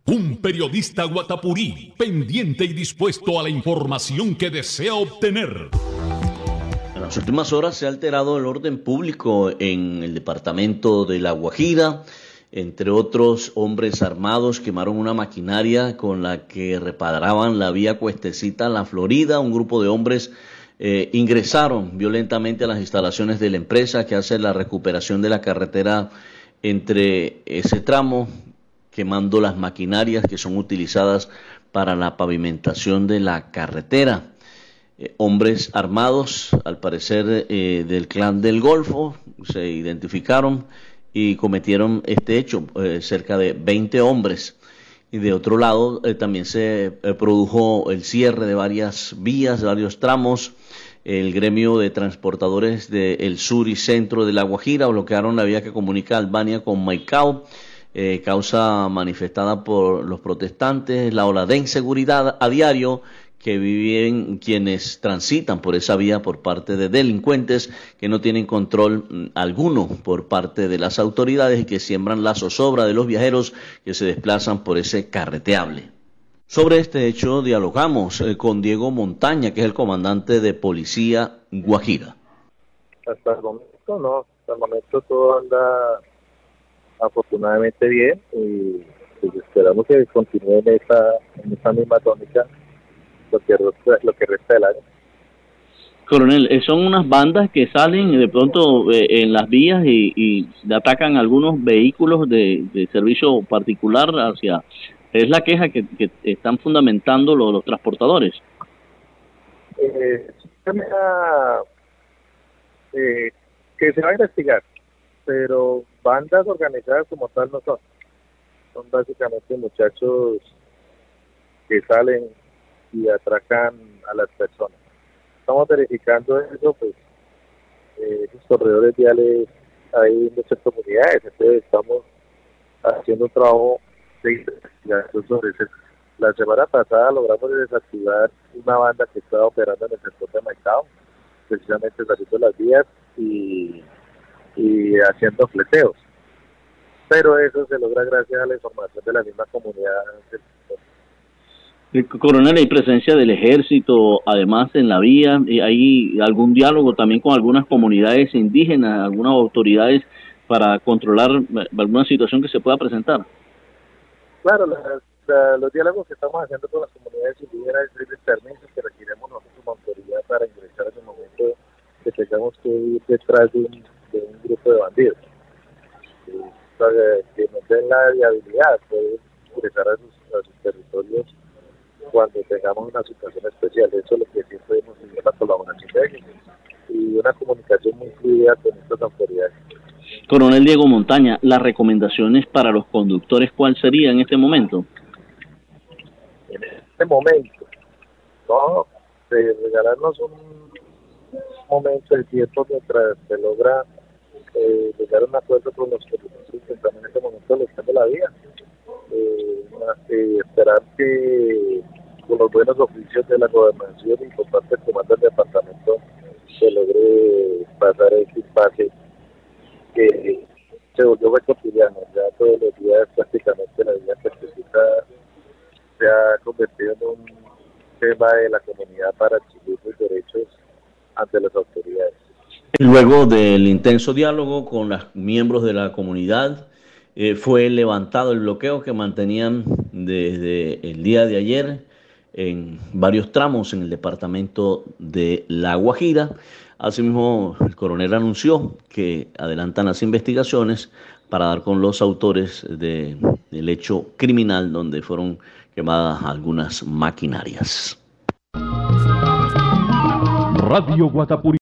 Un periodista guatapurí, pendiente y dispuesto a la información que desea obtener. En las últimas horas se ha alterado el orden público en el departamento de La Guajira. Entre otros, hombres armados quemaron una maquinaria con la que reparaban la vía Cuestecita en La Florida. Un grupo de hombres ingresaron violentamente a las instalaciones de la empresa que hace la recuperación de la carretera entre ese tramo, quemando las maquinarias que son utilizadas para la pavimentación de la carretera. Hombres armados, al parecer del clan del Golfo, se identificaron y cometieron este hecho, cerca de 20 hombres. Y de otro lado también se produjo el cierre de varias vías, de varios tramos. El gremio de transportadores del sur y centro de La Guajira bloquearon la vía que comunica Albania con Maicao, causa manifestada por los protestantes, la ola de inseguridad a diario que viven quienes transitan por esa vía por parte de delincuentes que no tienen control alguno por parte de las autoridades y que siembran la zozobra de los viajeros que se desplazan por ese carreteable. Sobre este hecho dialogamos con Diego Montaña, que es el comandante de Policía Guajira. Hasta el momento no, hasta el momento todo anda afortunadamente bien y pues esperamos que continúe en esa misma tónica lo que resta del año. Coronel, son unas bandas que salen de pronto en las vías y atacan algunos vehículos de servicio particular hacia... Es la queja que están fundamentando los transportadores. Que se va a investigar, pero bandas organizadas como tal no son. Son básicamente muchachos que salen y atracan a las personas. Estamos verificando eso, pues esos corredores viales hay en muchas comunidades, entonces estamos haciendo un trabajo de investigación sobre eso. La semana pasada logramos desactivar una banda que estaba operando en el sector de Maicao, precisamente saliendo las vías y haciendo fleteos. Pero eso se logra gracias a la información de la misma comunidad del sector. Coronel, ¿hay presencia del ejército además en la vía? ¿Hay algún diálogo también con algunas comunidades indígenas, algunas autoridades para controlar alguna situación que se pueda presentar? Claro, los diálogos que estamos haciendo con las comunidades indígenas es el permiso que requiremos nosotros como autoridad para ingresar en el momento que tengamos que ir detrás de un grupo de bandidos. Que nos den la viabilidad de ingresar a sus territorios cuando tengamos una situación especial. Eso es lo que siempre hemos tenido, la colaboración de ellos y una comunicación muy fluida con estas autoridades. Coronel Diego Montaña, las recomendaciones para los conductores, ¿cuál sería en este momento? En este momento, no, de regalarnos un momento de tiempo mientras se logra llegar a un acuerdo con los conductores que están en este momento bloqueando la vía. Esperar que con los buenos oficios de la gobernación y por parte del comando del departamento se logre pasar ese impasse que se volvió muy cotidiano. Ya todos los días prácticamente la vía Cuestecita se ha convertido en un tema de la comunidad para exigir sus derechos ante las autoridades. Luego del intenso diálogo con los miembros de la comunidad, fue levantado el bloqueo que mantenían desde el día de ayer en varios tramos en el departamento de La Guajira. Asimismo, el coronel anunció que adelantan las investigaciones para dar con los autores del hecho criminal donde fueron quemadas algunas maquinarias. Radio Guatapurí.